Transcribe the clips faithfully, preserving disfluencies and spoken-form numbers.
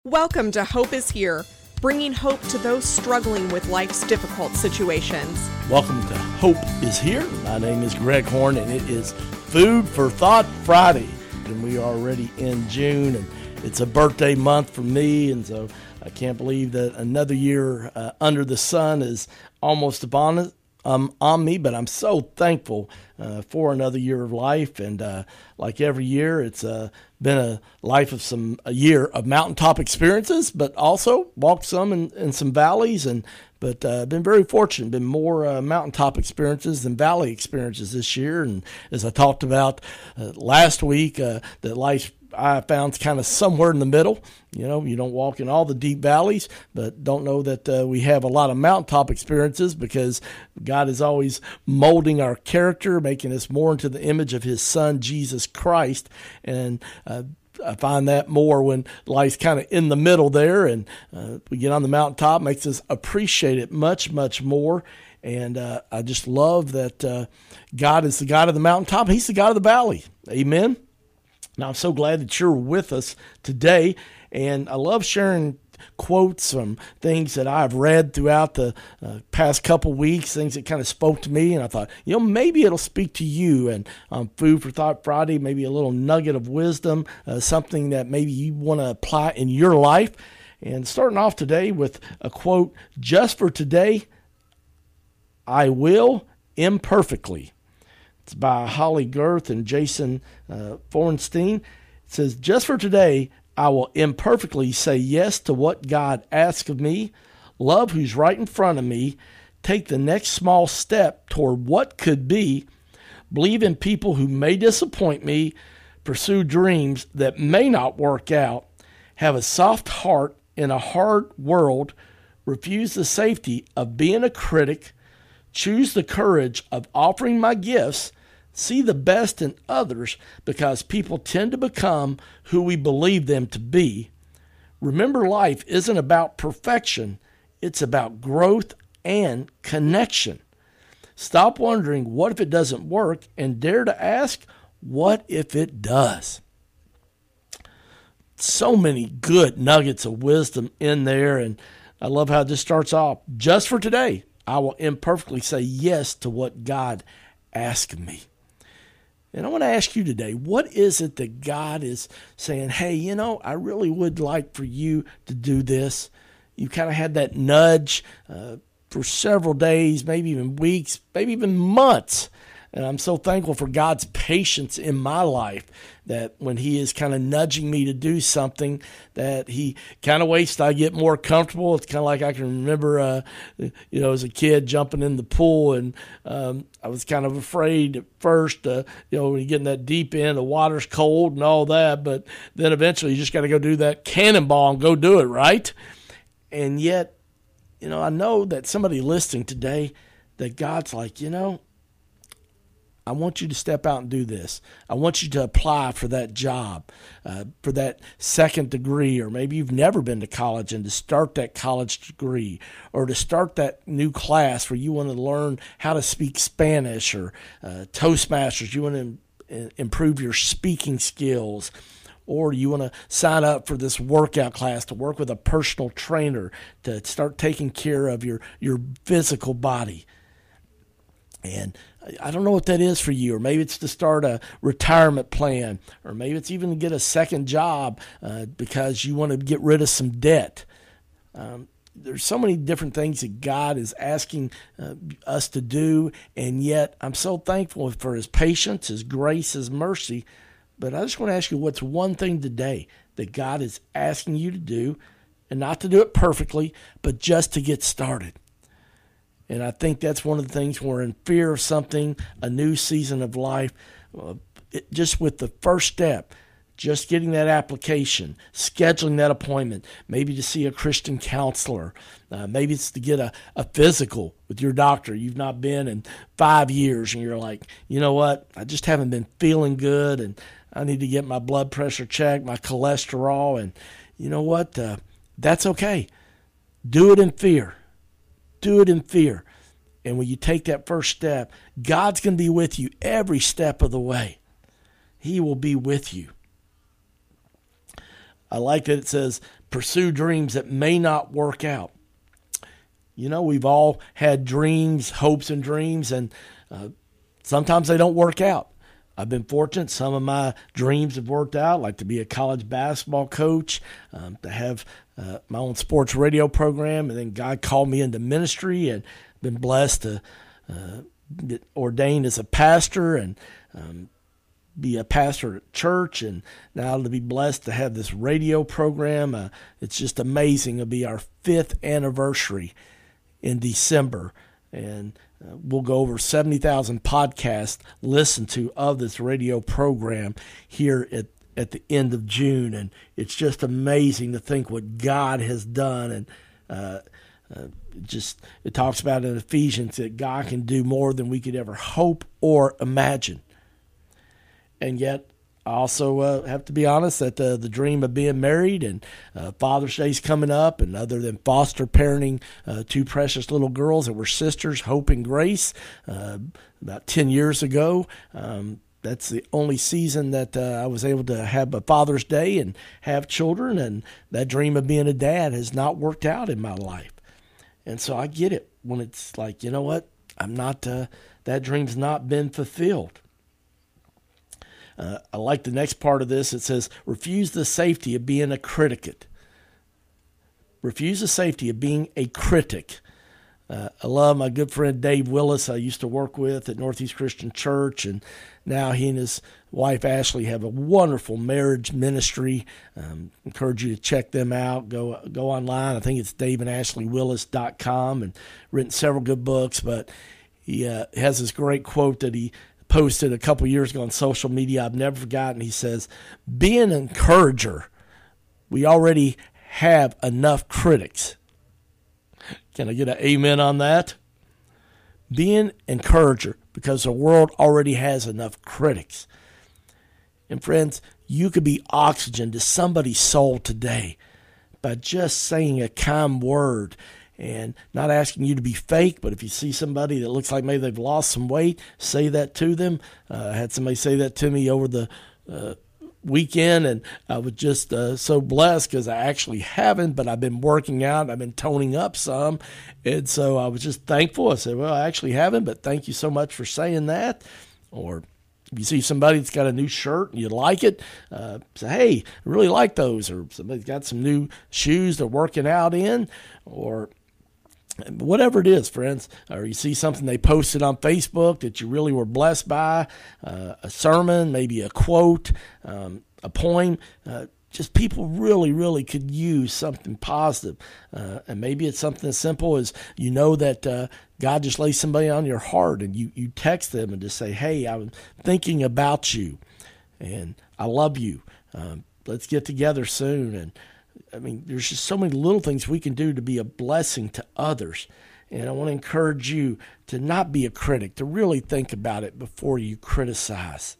Welcome to Hope is Here, bringing hope to those struggling with life's difficult situations. Welcome to Hope is Here. My name is Greg Horn, and it is Food for Thought Friday. And we are already in June, and it's a birthday month for me, and so I can't believe that another year uh, under the sun is almost upon us. Um, on me, but I'm so thankful uh, for another year of life. And uh, like every year, it's uh, been a life of some a year of mountaintop experiences, but also walked some in, in some valleys. And but uh, been very fortunate. Been more uh, mountaintop experiences than valley experiences this year. And as I talked about uh, last week, uh, that life I found kind of somewhere in the middle. You know, you don't walk in all the deep valleys, but don't know that uh, we have a lot of mountaintop experiences because God is always molding our character, making us more into the image of his son, Jesus Christ. And uh, I find that more when life's kind of in the middle there, and uh, we get on the mountaintop, makes us appreciate it much, much more. And uh, I just love that uh, God is the God of the mountaintop. He's the God of the valley. Amen. Now, I'm so glad that you're with us today, and I love sharing quotes from things that I've read throughout the uh, past couple weeks, things that kind of spoke to me, and I thought, you know, maybe it'll speak to you. And um, Food for Thought Friday, maybe a little nugget of wisdom, uh, something that maybe you want to apply in your life. And starting off today with a quote, "Just for today, I will imperfectly." It's by Holly Girth and Jason uh, Fornstein. It says, "Just for today, I will imperfectly say yes to what God asks of me, love who's right in front of me, take the next small step toward what could be, believe in people who may disappoint me, pursue dreams that may not work out, have a soft heart in a hard world, refuse the safety of being a critic, choose the courage of offering my gifts, see the best in others because people tend to become who we believe them to be. Remember, life isn't about perfection. It's about growth and connection. Stop wondering, what if it doesn't work? And dare to ask, what if it does?" So many good nuggets of wisdom in there. And I love how this starts off. "Just for today, I will imperfectly say yes to what God asks me." And I want to ask you today, what is it that God is saying, hey, you know, I really would like for you to do this. You kind of had that nudge uh, for several days, maybe even weeks, maybe even months. And I'm so thankful for God's patience in my life, that when he is kind of nudging me to do something, that he kind of waits till I get more comfortable. It's kind of like I can remember, uh, you know, as a kid jumping in the pool, and um, I was kind of afraid at first, uh, you know, when you get in that deep end, the water's cold and all that, but then eventually you just got to go do that cannonball and go do it, right? And yet, you know, I know that somebody listening today, that God's like, you know, I want you to step out and do this. I want you to apply for that job, uh, for that second degree, or maybe you've never been to college, and to start that college degree, or to start that new class where you want to learn how to speak Spanish, or uh, Toastmasters. You want to improve your speaking skills, or you want to sign up for this workout class to work with a personal trainer to start taking care of your, your physical body. And I don't know what that is for you, or maybe it's to start a retirement plan, or maybe it's even to get a second job uh, because you want to get rid of some debt. Um, there's so many different things that God is asking uh, us to do, and yet I'm so thankful for his patience, his grace, his mercy. But I just want to ask you, what's one thing today that God is asking you to do, and not to do it perfectly, but just to get started? And I think that's one of the things when we're in fear of something, a new season of life, uh, it, just with the first step, just getting that application, scheduling that appointment, maybe to see a Christian counselor, uh, maybe it's to get a, a physical with your doctor. You've not been in five years and you're like, you know what, I just haven't been feeling good, and I need to get my blood pressure checked, my cholesterol, and you know what, uh, that's okay. Do it in fear. Do it in fear. And when you take that first step, God's going to be with you every step of the way. He will be with you. I like that it says, pursue dreams that may not work out. You know, we've all had dreams, hopes and dreams, and uh, sometimes they don't work out. I've been fortunate. Some of my dreams have worked out, like to be a college basketball coach, um, to have uh, my own sports radio program, and then God called me into ministry, and been blessed to uh, get ordained as a pastor and um, be a pastor at church, and now to be blessed to have this radio program. Uh, it's just amazing. It'll be our fifth anniversary in December, and uh, we'll go over seventy thousand podcasts listened to of this radio program here at, at the end of June, and it's just amazing to think what God has done. And uh, uh, just it talks about in Ephesians that God can do more than we could ever hope or imagine. And yet, I also uh, have to be honest that uh, the dream of being married and uh, Father's Day's coming up, and other than foster parenting uh, two precious little girls that were sisters, Hope and Grace, uh, about ten years ago, um, that's the only season that uh, I was able to have a Father's Day and have children, and that dream of being a dad has not worked out in my life. And so I get it when it's like, you know what, I'm not, uh, that dream's not been fulfilled. Uh, I like the next part of this. It says, refuse the safety of being a critic. Refuse the safety of being a critic. Uh, I love my good friend Dave Willis I used to work with at Northeast Christian Church, and now he and his wife Ashley have a wonderful marriage ministry. Um, encourage you to check them out. Go go online. I think it's dave and ashley willis dot com, and written several good books, but he uh, has this great quote that he posted a couple years ago on social media I've never forgotten. He says, be an encourager. We already have enough critics. Can I get an amen on that? Be an encourager, because the world already has enough critics. And friends, you could be oxygen to somebody's soul today by just saying a kind word, and not asking you to be fake, but if you see somebody that looks like maybe they've lost some weight, say that to them. Uh, I had somebody say that to me over the uh, weekend, and I was just uh, so blessed because I actually haven't, but I've been working out. I've been toning up some, and so I was just thankful. I said, well, I actually haven't, but thank you so much for saying that. Or if you see somebody that's got a new shirt and you like it, uh, say, hey, I really like those. Or somebody's got some new shoes they're working out in, or whatever it is, friends, or you see something they posted on Facebook that you really were blessed by, uh, a sermon, maybe a quote, um, a poem, uh, just people really, really could use something positive. Uh, and maybe it's something as simple as, you know, that uh, God just lays somebody on your heart, and you, you text them and just say, hey, I'm thinking about you, and I love you. Um, let's get together soon. And I mean, there's just so many little things we can do to be a blessing to others. And I want to encourage you to not be a critic, to really think about it before you criticize.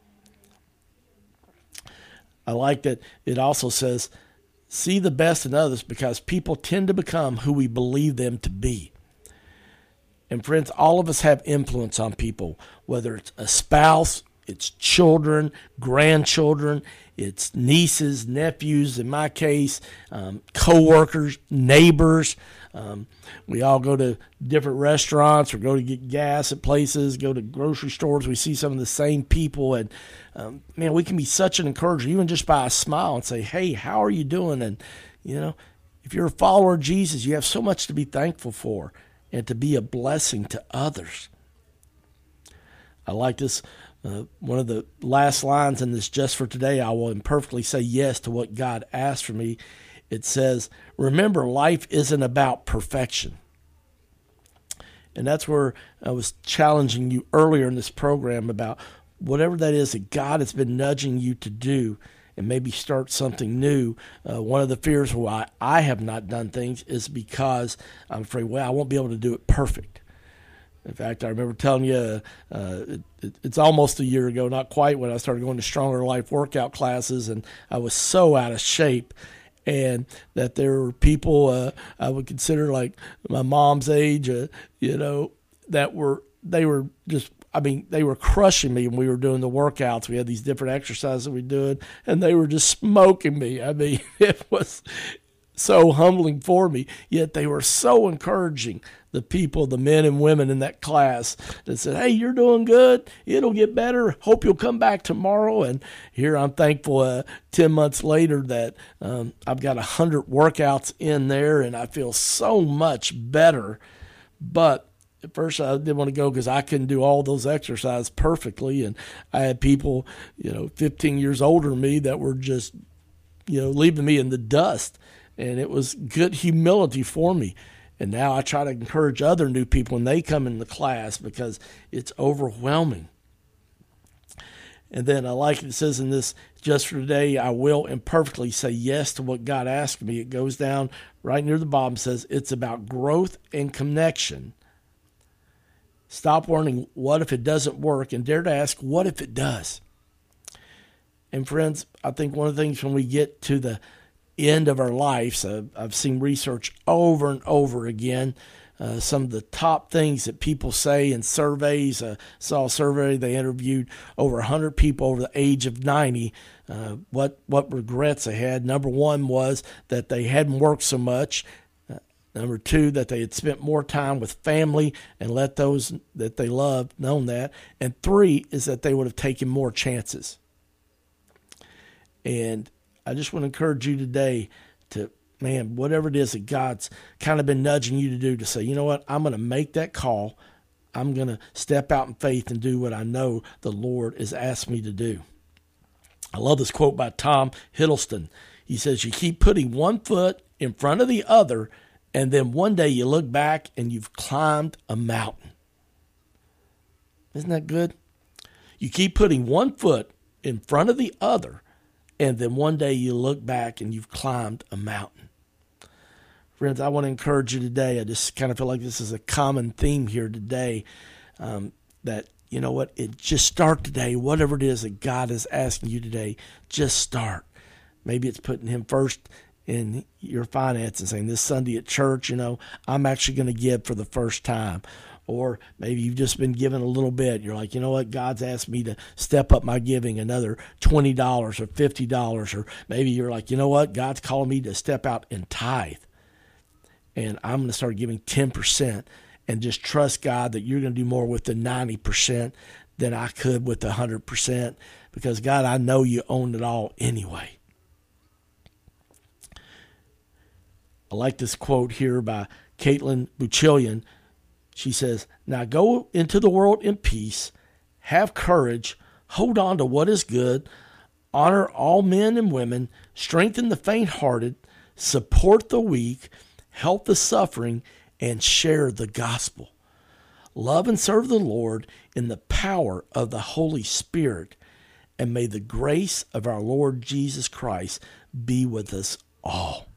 I like that it also says, see the best in others, because people tend to become who we believe them to be. And friends, all of us have influence on people, whether it's a spouse, it's children, grandchildren, it's nieces, nephews, in my case, um, co-workers, neighbors. Um, we all go to different restaurants or go to get gas at places, go to grocery stores. We see some of the same people. And, um, man, we can be such an encourager, even just by a smile, and say, hey, how are you doing? And, you know, if you're a follower of Jesus, you have so much to be thankful for and to be a blessing to others. I like this. Uh, one of the last lines in this Just for Today, I will imperfectly say yes to what God asked for me. It says, remember, life isn't about perfection. And that's where I was challenging you earlier in this program about whatever that is that God has been nudging you to do, and maybe start something new. Uh, one of the fears why I have not done things is because I'm afraid, well, I won't be able to do it perfect. In fact, I remember telling you, uh, it, it, it's almost a year ago, not quite, when I started going to Stronger Life workout classes, and I was so out of shape, and that there were people uh, I would consider like my mom's age, uh, you know, that were, they were just I mean, they were crushing me when we were doing the workouts. We had these different exercises we did, and they were just smoking me. I mean, it was so humbling for me, yet they were so encouraging, the people, the men and women in that class that said, hey, you're doing good. It'll get better. Hope you'll come back tomorrow. And here I'm thankful uh, ten months later that um, I've got one hundred workouts in there, and I feel so much better. But at first I didn't want to go because I couldn't do all those exercises perfectly. And I had people, you know, fifteen years older than me that were just, you know, leaving me in the dust. And it was good humility for me. And now I try to encourage other new people when they come in the class because it's overwhelming. And then I like it says in this, just for today, I will imperfectly say yes to what God asked me. It goes down right near the bottom, says it's about growth and connection. Stop wondering, what if it doesn't work? And dare to ask, what if it does? And friends, I think one of the things when we get to the end of our lives, uh, I've seen research over and over again. Uh, some of the top things that people say in surveys, uh, saw a survey, they interviewed over one hundred people over the age of ninety, uh, what, what regrets they had. Number one was that they hadn't worked so much. Uh, number two, that they had spent more time with family and let those that they loved know that. And three is that they would have taken more chances. And I just want to encourage you today to, man, whatever it is that God's kind of been nudging you to do, to say, you know what, I'm going to make that call. I'm going to step out in faith and do what I know the Lord has asked me to do. I love this quote by Tom Hiddleston. He says, you keep putting one foot in front of the other, and then one day you look back and you've climbed a mountain. Isn't that good? You keep putting one foot in front of the other, and then one day you look back and you've climbed a mountain. Friends, I want to encourage you today. I just kind of feel like this is a common theme here today, um, that, you know what, it just start today. Whatever it is that God is asking you today, just start. Maybe it's putting him first in your finances, saying this Sunday at church, you know, I'm actually going to give for the first time. Or maybe you've just been given a little bit. You're like, you know what, God's asked me to step up my giving another twenty dollars or fifty dollars. Or maybe you're like, you know what, God's calling me to step out and tithe. And I'm going to start giving ten percent and just trust God that you're going to do more with the ninety percent than I could with the one hundred percent. Because, God, I know you own it all anyway. I like this quote here by Caitlin Bouchillion. She says, now go into the world in peace, have courage, hold on to what is good, honor all men and women, strengthen the faint-hearted, support the weak, help the suffering, and share the gospel. Love and serve the Lord in the power of the Holy Spirit, and may the grace of our Lord Jesus Christ be with us all.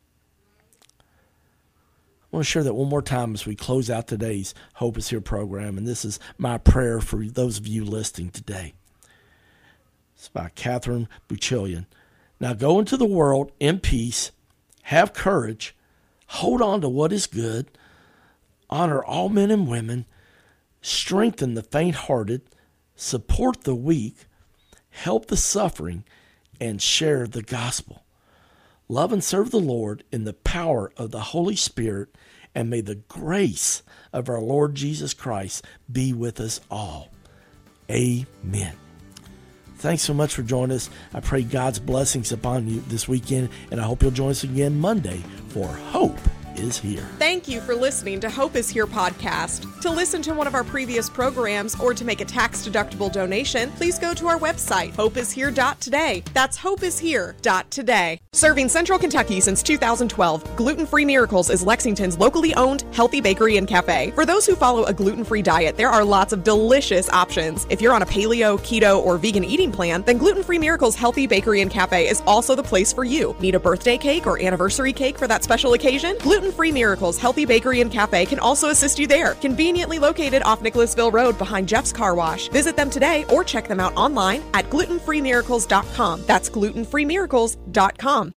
I want to share that one more time as we close out today's Hope is Here program, and this is my prayer for those of you listening today. It's by Catherine Bouchillion. Now go into the world in peace, have courage, hold on to what is good, honor all men and women, strengthen the faint-hearted, support the weak, help the suffering, and share the gospel. Love and serve the Lord in the power of the Holy Spirit, and may the grace of our Lord Jesus Christ be with us all. Amen. Thanks so much for joining us. I pray God's blessings upon you this weekend, and I hope you'll join us again Monday for Hope is Here. Thank you for listening to Hope is Here podcast. To listen to one of our previous programs or to make a tax-deductible donation, please go to our website, hope is here dot today. That's hope is here dot today. Serving Central Kentucky since two thousand twelve, Gluten-Free Miracles is Lexington's locally owned healthy bakery and cafe. For those who follow a gluten-free diet, there are lots of delicious options. If you're on a paleo, keto, or vegan eating plan, then Gluten-Free Miracles Healthy Bakery and Cafe is also the place for you. Need a birthday cake or anniversary cake for that special occasion? Gluten-Free Miracles Healthy Bakery and Cafe can also assist you there. Conveniently located off Nicholasville Road behind Jeff's Car Wash. Visit them today or check them out online at gluten free miracles dot com. That's gluten free miracles dot com.